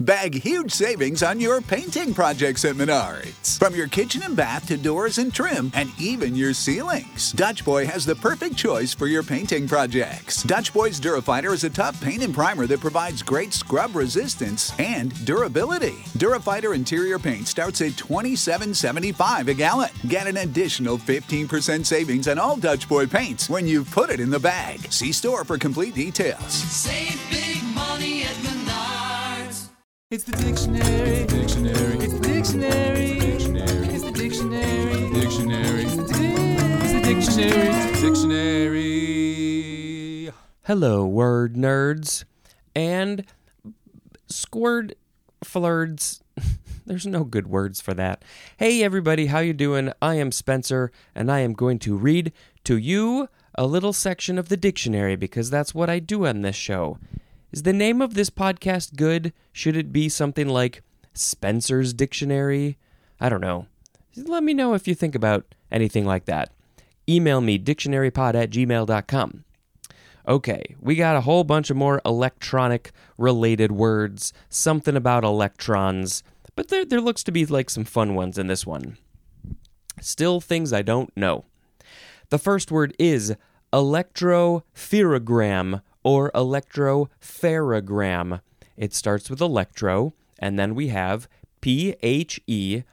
Bag huge savings on your painting projects at Menards. From your kitchen and bath to doors and trim, and even your ceilings, Dutch Boy has the perfect choice for your painting projects. Dutch Boy's Durafighter is a tough paint and primer that provides great scrub resistance and durability. Durafighter interior paint starts at $27.75 a gallon. Get an additional 15% savings on all Dutch Boy paints when you put it in the bag. See store for complete details. Save big money at Menards. It's the dictionary. It's the dictionary. It's the dictionary. It's the dictionary. Dictionary. It's the dictionary. It's the dictionary. Hello, word nerds and squirt flirds. There's no good words for that. Hey, everybody, how you doing? I am Spencer, and I am going to read to you a little section of the dictionary because that's what I do on this show. Is the name of this podcast good? Should it be something like Spencer's Dictionary? I don't know. Let me know if you think about anything like that. Email me, dictionarypod@gmail.com. Okay, we got a whole bunch of more electronic-related words, something about electrons, but there looks to be like some fun ones in this one. Still things I don't know. The first word is electropherogram, or electropherogram. It starts with electro, and then we have P-H-E-R-O-G-R-A-M,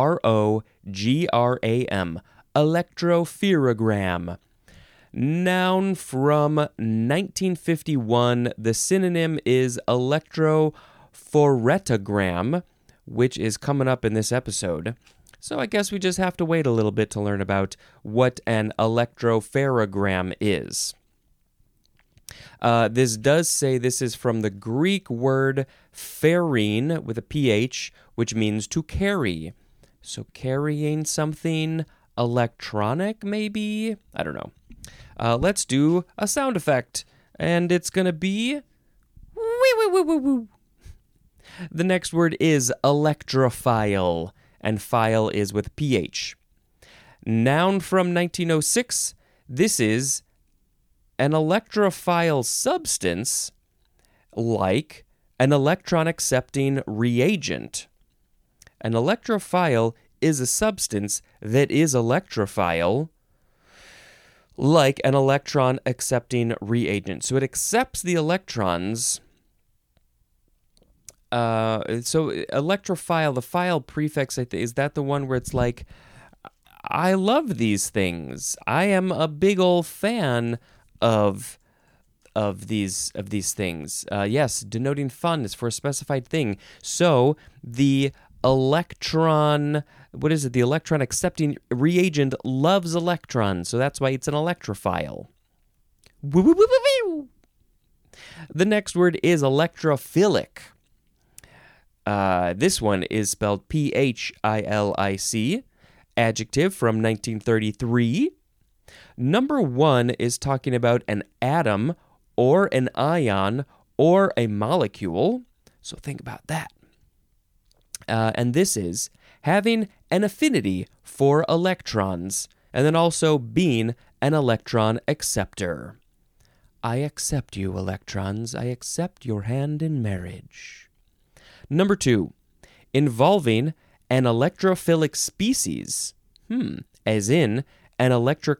electropherogram. Noun from 1951. The synonym is electrophoretogram, which is coming up in this episode. So I guess we just have to wait a little bit to learn about what an electropherogram is. This does say this is from the Greek word pherein with a PH, which means to carry. So carrying something electronic, maybe? I don't know. Let's do a sound effect, and it's going to be wee wee wee wee woo. The next word is electrophile, and file is with PH. Noun from 1906. This is an electrophile substance like an electron-accepting reagent. An electrophile is a substance that is electrophile like an electron-accepting reagent. So it accepts the electrons. So electrophile, the phile prefix, is that the one where it's like, I love these things. I am a big old fan of these things. Yes, denoting fun is for a specified thing. So the electron, the electron accepting reagent loves electrons, so that's why it's an electrophile. The next word is electrophilic. This one is spelled P-H-I-L-I-C. Adjective from 1933. Number 1 is talking about an atom or an ion or a molecule. So think about that. And this is having an affinity for electrons, and then also being an electron acceptor. I accept you, electrons. I accept your hand in marriage. Number 2, involving an electrophilic species. As in an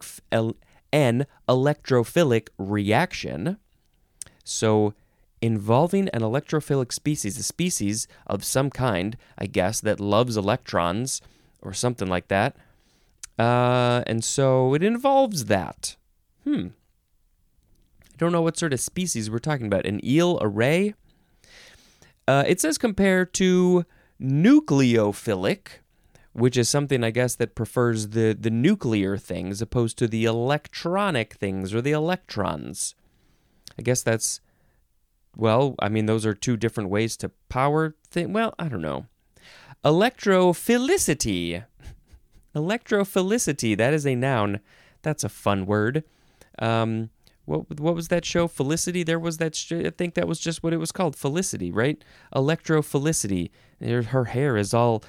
electrophilic reaction. So involving an electrophilic species, a species of some kind, I guess, that loves electrons or something like that. And so it involves that. I don't know what sort of species we're talking about. An eel, a ray? It says compared to nucleophilic, which is something, I guess, that prefers the nuclear things opposed to the electronic things or the electrons. I guess that's, well, I mean, those are two different ways to power things. Well, I don't know. Electrophilicity. Electrophilicity, that is a noun. That's a fun word. What was that show? Felicity? There was that I think that was just what it was called. Felicity, right? Electrophilicity. Her hair is all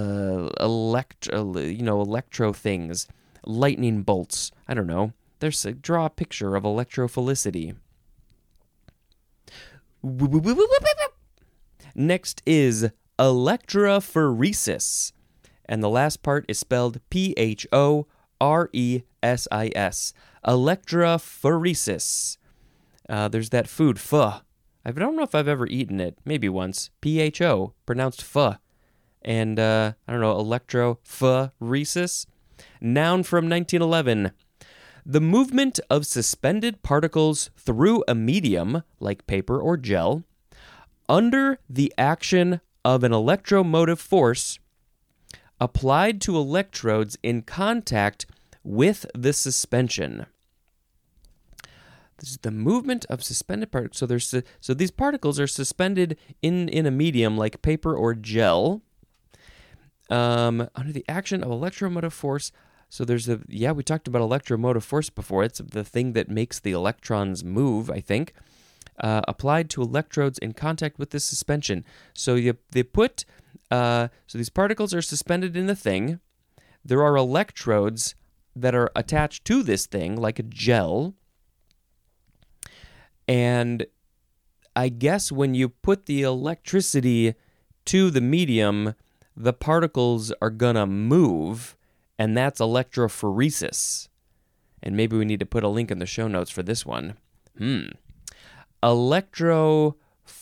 electro things. Lightning bolts. I don't know. Draw a picture of electrophilicity. Next is electrophoresis. And the last part is spelled P-H-O-R-E-S-I-S. Electrophoresis. There's that food, pho. I don't know if I've ever eaten it. Maybe once. P-H-O, pronounced pho. And, I don't know, electrophoresis. Noun from 1911. The movement of suspended particles through a medium, like paper or gel, under the action of an electromotive force applied to electrodes in contact with the suspension. This is the movement of suspended particles. So these particles are suspended in a medium like paper or gel under the action of electromotive force. So we talked about electromotive force before. It's the thing that makes the electrons move, I think. Applied to electrodes in contact with the suspension. So so these particles are suspended in the thing. There are electrodes that are attached to this thing, like a gel. And I guess when you put the electricity to the medium, the particles are gonna move, and that's electrophoresis. And maybe we need to put a link in the show notes for this one. Electrophoresis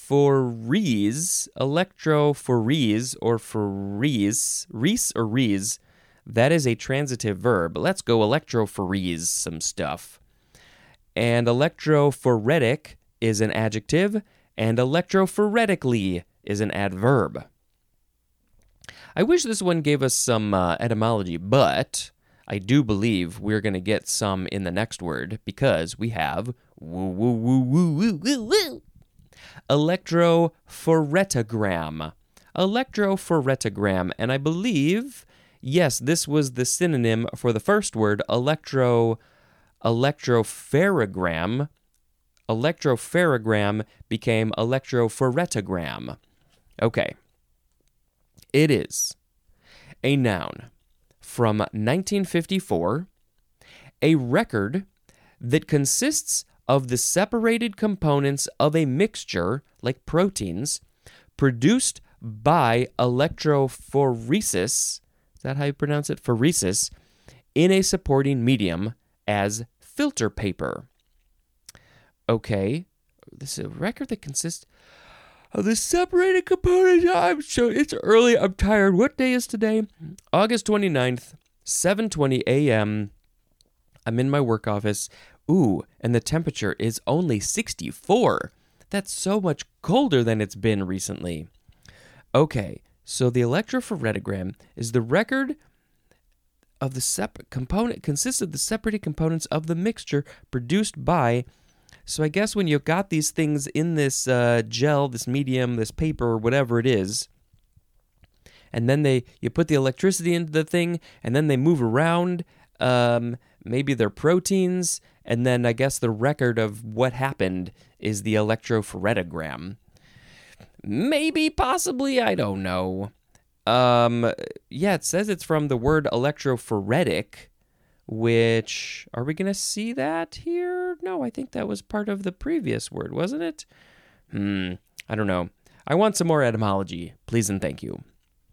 or phorees, that is a transitive verb. Let's go electrophorese some stuff. And electrophoretic is an adjective, and electrophoretically is an adverb. I wish this one gave us some etymology, but I do believe we're going to get some in the next word because we have electrophoretogram. Electrophoretogram, and I believe, yes, this was the synonym for the first word, electropherogram. Electropherogram became electrophoretogram. Okay. It is a noun from 1954, a record that consists of the separated components of a mixture, like proteins, produced by electrophoresis, is that how you pronounce it? Phoresis, in a supporting medium as filter paper. Okay, this is a record that consists of the separated components. It's early, I'm tired. What day is today? August 29th, 7:20 a.m. I'm in my work office. Ooh, and the temperature is only 64. That's so much colder than it's been recently. Okay, so the electrophoretic is the record of the consists of the separated components of the mixture produced by. So I guess when you got these things in this gel, this medium, this paper, whatever it is, and then you put the electricity into the thing, and then they move around. Maybe they're proteins, and then I guess the record of what happened is the electrophoretogram. Maybe, possibly, I don't know. It says it's from the word electrophoretic, which, are we going to see that here? No, I think that was part of the previous word, wasn't it? I don't know. I want some more etymology, please and thank you.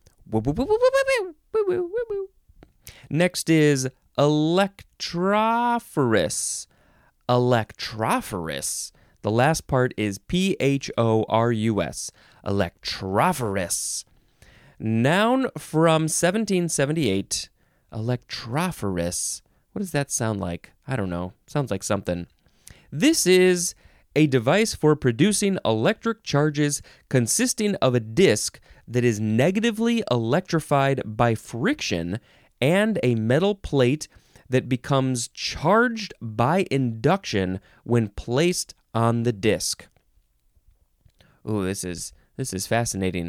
Next is electrophoresis. Electrophoresis. The last part is P-H-O-R-U-S. Electrophoresis. Noun from 1778. Electrophoresis. What does that sound like? I don't know. Sounds like something. This is a device for producing electric charges consisting of a disc that is negatively electrified by friction and a metal plate that becomes charged by induction when placed on the disc. Ooh, this is fascinating.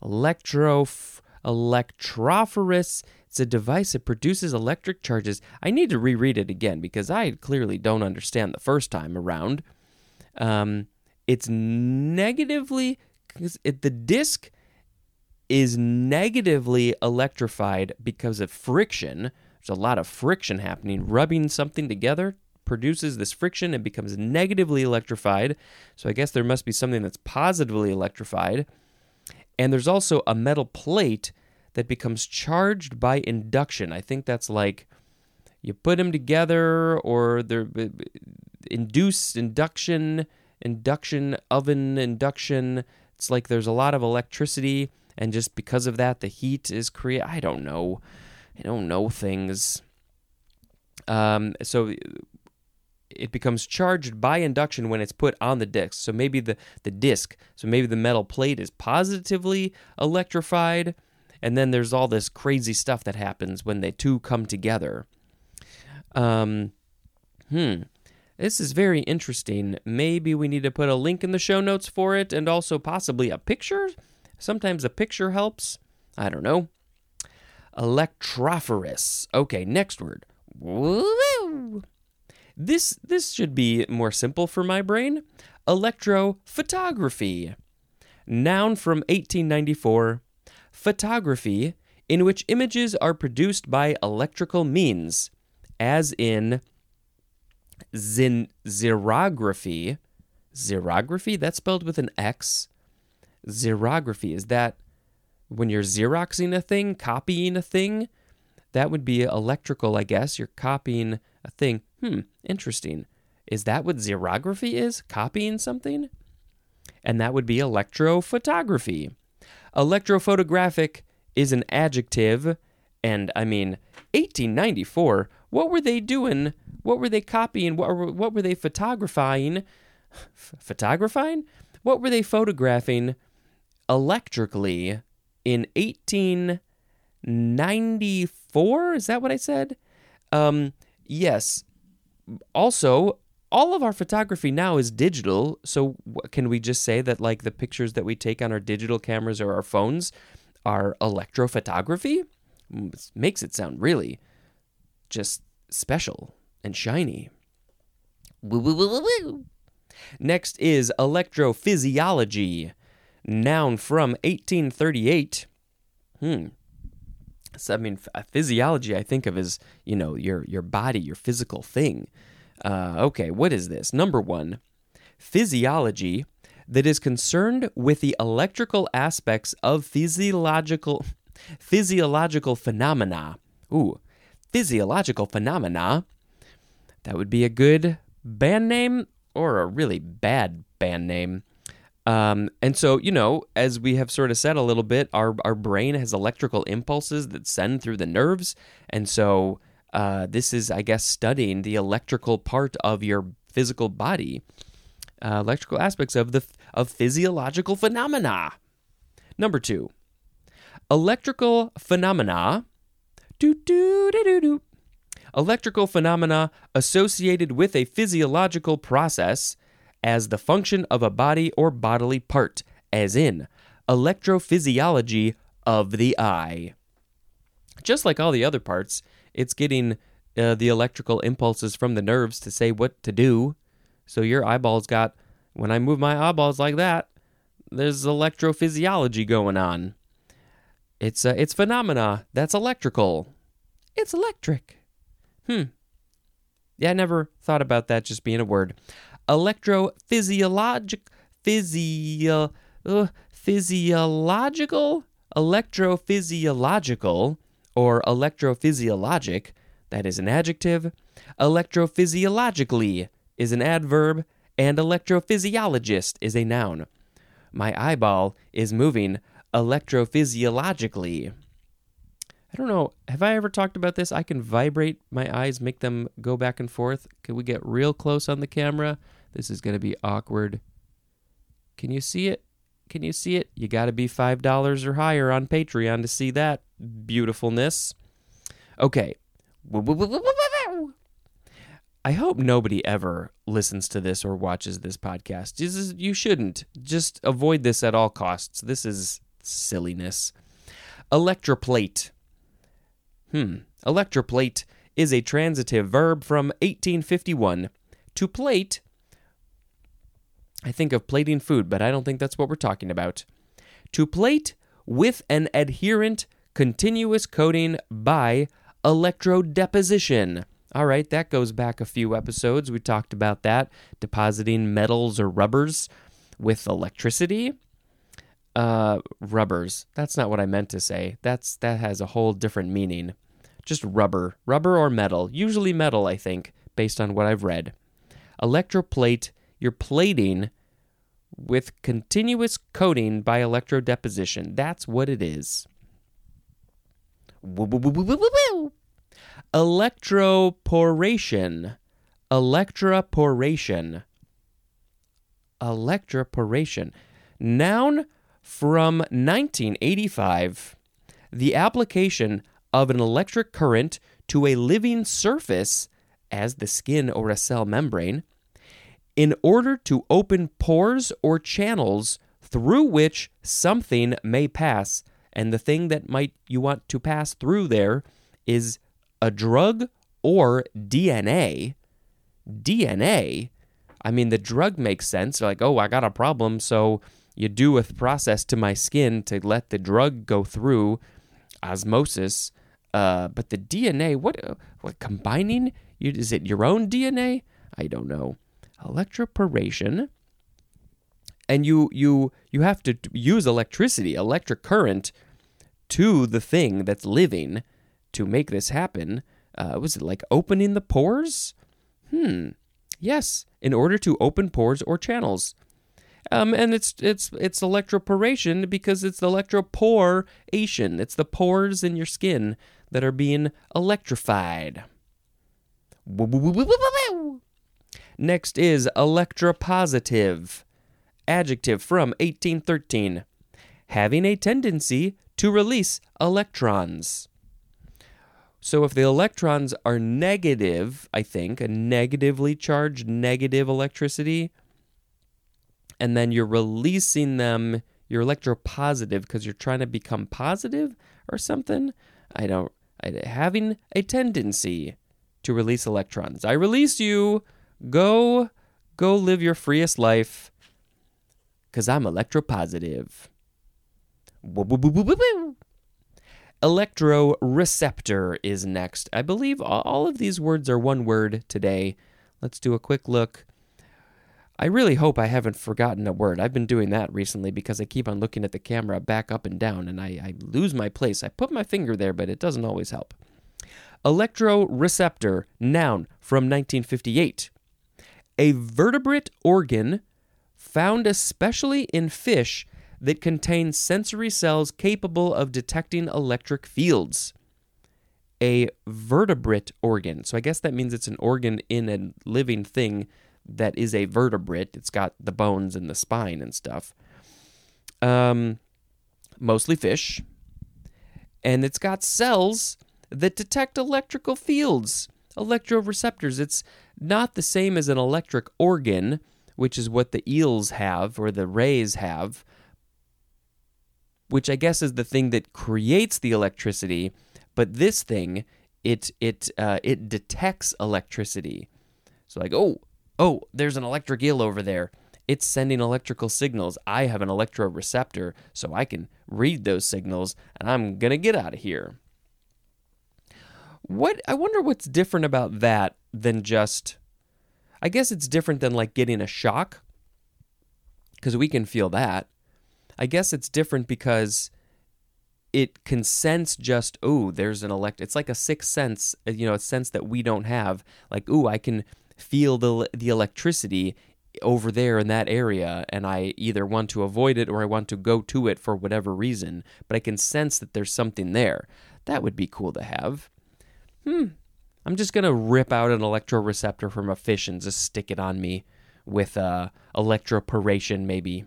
Electrophoresis. It's a device that produces electric charges. I need to reread it again because I clearly don't understand the first time around. It's negatively, the disc is negatively electrified because of friction. There's a lot of friction happening. Rubbing something together produces this friction and becomes negatively electrified. So I guess there must be something that's positively electrified. And there's also a metal plate that becomes charged by induction. I think that's like you put them together, or they're induction, oven, induction. It's like there's a lot of electricity, and just because of that, the heat is created. I don't know things. So it becomes charged by induction when it's put on the disc. So maybe the disc, so maybe the metal plate is positively electrified, and then there's all this crazy stuff that happens when they two come together. This is very interesting. Maybe we need to put a link in the show notes for it, and also possibly a picture. Sometimes a picture helps. I don't know. Electrophorus. Okay, next word. Woo! This should be more simple for my brain. Electrophotography. Noun from 1894. Photography, in which images are produced by electrical means, as in xerography. Xerography? That's spelled with an X. Xerography, is that when you're Xeroxing a thing, copying a thing? That would be electrical, I guess. You're copying a thing. Interesting. Is that what xerography is? Copying something? And that would be electrophotography. Electrophotographic is an adjective, and 1894, what were they doing? What were they copying? What were they photographing? What were they photographing electrically in 1894? Is that what I said? Yes. Also, all of our photography now is digital, so can we just say that like the pictures that we take on our digital cameras or our phones are electrophotography? It makes it sound really just special and shiny. Woo, woo, woo, woo, woo. Next is electrophysiology, noun from 1838. So, physiology I think of as, your body, your physical thing. Okay, what is this? Number 1, physiology that is concerned with the electrical aspects of physiological phenomena. Physiological phenomena. That would be a good band name or a really bad band name. And so, as we have sort of said a little bit, our brain has electrical impulses that send through the nerves. And so this is, I guess, studying the electrical part of your physical body, electrical aspects of physiological phenomena. Number 2, electrical phenomena. Electrical phenomena associated with a physiological process as the function of a body or bodily part, as in electrophysiology of the eye. Just like all the other parts, it's getting the electrical impulses from the nerves to say what to do. So your eyeballs got, when I move my eyeballs like that, there's electrophysiology going on. It's phenomena that's electrical. It's electric. Yeah, I never thought about that just being a word. Electrophysiological, or electrophysiologic, that is an adjective. Electrophysiologically is an adverb, and electrophysiologist is a noun. My eyeball is moving electrophysiologically. I don't know, have I ever talked about this? I can vibrate my eyes, make them go back and forth. Can we get real close on the camera? This is going to be awkward. Can you see it? Can you see it? You got to be $5 or higher on Patreon to see that beautifulness. Okay. I hope nobody ever listens to this or watches this podcast. You shouldn't. Just avoid this at all costs. This is silliness. Electroplate. Electroplate is a transitive verb from 1851. To plate, I think of plating food, but I don't think that's what we're talking about. To plate with an adherent continuous coating by electrodeposition. All right, that goes back a few episodes. We talked about that, depositing metals or rubbers with electricity. Rubbers. That's not what I meant to say. That has a whole different meaning. Just rubber. Rubber or metal. Usually metal, I think, based on what I've read. Electroplate, you're plating with continuous coating by electrodeposition. That's what it is. Electroporation. Electroporation. Electroporation. Noun from 1985. The application of an electric current to a living surface, as the skin or a cell membrane, in order to open pores or channels through which something may pass. And the thing that you want to pass through there is a drug or DNA. DNA? I mean, the drug makes sense. Like, oh, I got a problem, so you do a process to my skin to let the drug go through osmosis. But the DNA, what combining? Is it your own DNA? I don't know. Electroporation. And you have to use electricity, electric current, to the thing that's living to make this happen. Was it like opening the pores? Yes, in order to open pores or channels. And it's electroporation because it's electroporation. It's the pores in your skin that are being electrified. Next is electropositive. Adjective from 1813. Having a tendency to release electrons. So if the electrons are negative, I think, a negatively charged negative electricity, and then you're releasing them, you're electropositive because you're trying to become positive or something. Having a tendency to release electrons. I release you. Go live your freest life because I'm electropositive. Electroreceptor is next. I believe all of these words are one word today. Let's do a quick look. I really hope I haven't forgotten a word. I've been doing that recently because I keep on looking at the camera back up and down, and I lose my place. I put my finger there, but it doesn't always help. Electroreceptor, noun from 1958. A vertebrate organ found especially in fish that contain sensory cells capable of detecting electric fields. A vertebrate organ. So I guess that means it's an organ in a living thing that is a vertebrate. It's got the bones and the spine and stuff. Mostly fish. And it's got cells that detect electrical fields, electroreceptors. It's not the same as an electric organ, which is what the eels have or the rays have, which I guess is the thing that creates the electricity. But this thing, it detects electricity. So like, oh, there's an electric eel over there. It's sending electrical signals. I have an electroreceptor, so I can read those signals, and I'm going to get out of here. I wonder what's different about that than just... I guess it's different than like getting a shock, because we can feel that. I guess it's different because it can sense just, there's an it's like a sixth sense, a sense that we don't have. Like, I can feel the electricity over there in that area, and I either want to avoid it or I want to go to it for whatever reason, but I can sense that there's something there. That would be cool to have. I'm just going to rip out an electroreceptor from a fish and just stick it on me with electroporation, maybe.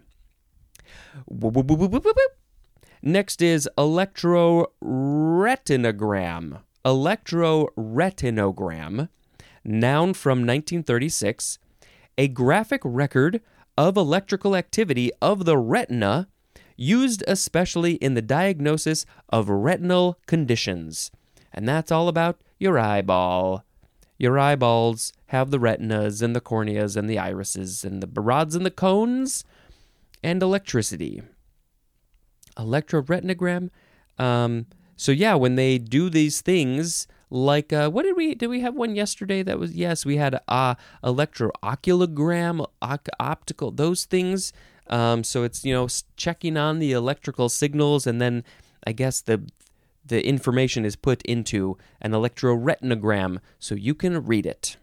Next is electroretinogram. Electroretinogram, noun from 1936, a graphic record of electrical activity of the retina used especially in the diagnosis of retinal conditions. And that's all about your eyeball. Your eyeballs have the retinas and the corneas and the irises and the rods and the cones and electricity. Electroretinogram. So yeah, when they do these things, like what did we have one yesterday that was, yes, we had electrooculogram, optical, those things. So it's, checking on the electrical signals, and then I guess the information is put into an electroretinogram so you can read it.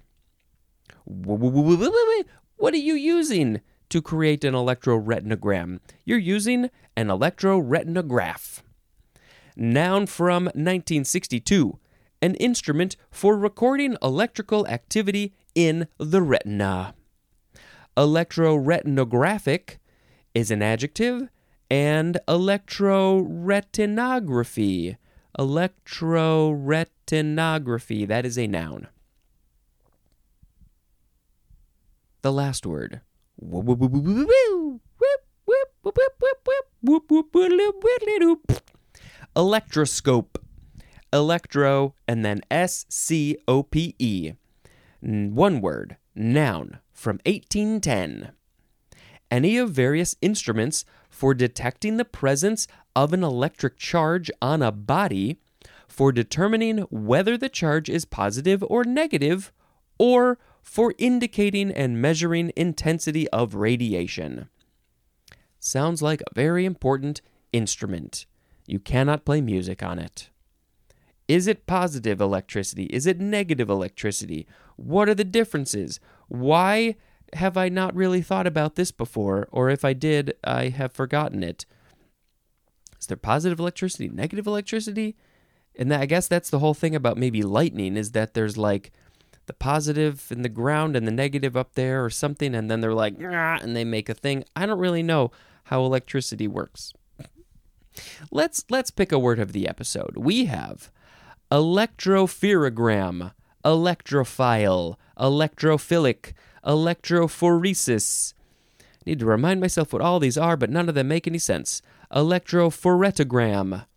What are you using to create an electroretinogram? You're using an electroretinograph. Noun from 1962, an instrument for recording electrical activity in the retina. Electroretinographic is an adjective, and electroretinography. Electroretinography, that is a noun. The last word. Electroscope. Electro and then S-C-O-P-E. One word. Noun from 1810. Any of various instruments for detecting the presence of an electric charge on a body, for determining whether the charge is positive or negative, or for indicating and measuring intensity of radiation. Sounds like a very important instrument. You cannot play music on it. Is it positive electricity? Is it negative electricity? What are the differences? Why have I not really thought about this before? Or if I did, I have forgotten it. Is there positive electricity, negative electricity? And I guess that's the whole thing about maybe lightning, is that there's like the positive in the ground and the negative up there or something, and then they're like, and they make a thing. I don't really know how electricity works. Let's pick a word of the episode. We have electropherogram, electrophile, electrophilic, electrophoresis. Need to remind myself what all these are, but none of them make any sense. Electrophoretogram.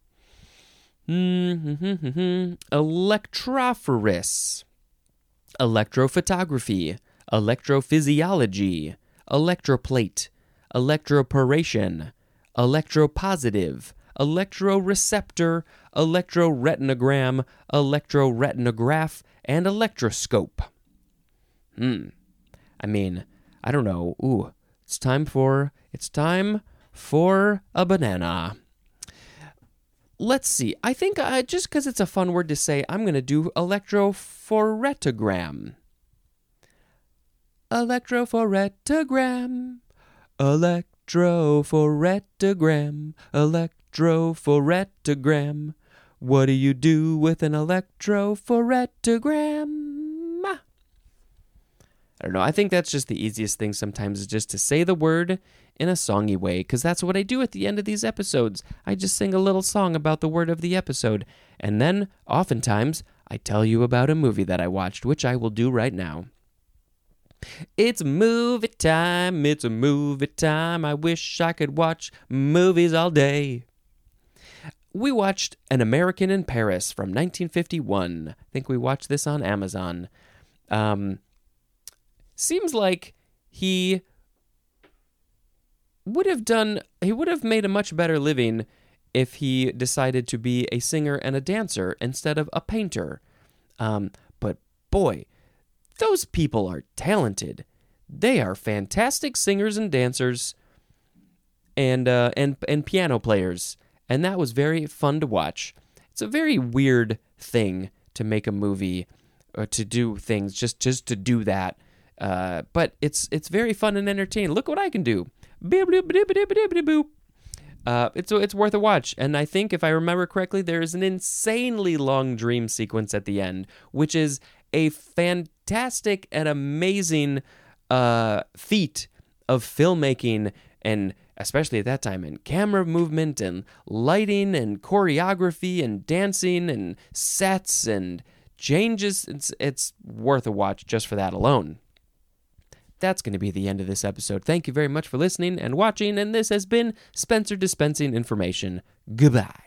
Electrophorus. Electrophotography. Electrophysiology. Electroplate. Electroporation. Electropositive. Electroreceptor. Electroretinogram. Electroretinograph. And electroscope. I mean, I don't know. Ooh, it's time for a banana. Let's see. I think just because it's a fun word to say, I'm going to do electrophoretogram. Electrophoretogram. Electrophoretogram. Electrophoretogram. What do you do with an electrophoretogram? I don't know. I think that's just the easiest thing sometimes, is just to say the word in a songy way, because that's what I do at the end of these episodes. I just sing a little song about the word of the episode, and then, oftentimes, I tell you about a movie that I watched, which I will do right now. It's movie time, it's a movie time. I wish I could watch movies all day. We watched An American in Paris from 1951. I think we watched this on Amazon. Seems like he would have made a much better living if he decided to be a singer and a dancer instead of a painter. But boy, those people are talented. They are fantastic singers and dancers and piano players. And that was very fun to watch. It's a very weird thing to make a movie or to do things just to do that. But it's very fun and entertaining. Look what I can do. It's worth a watch. And I think, if I remember correctly, there is an insanely long dream sequence at the end, which is a fantastic and amazing feat of filmmaking, and especially at that time, in camera movement and lighting and choreography and dancing and sets and changes. It's worth a watch just for that alone. That's going to be the end of this episode. Thank you very much for listening and watching, and this has been Spencer dispensing information. Goodbye.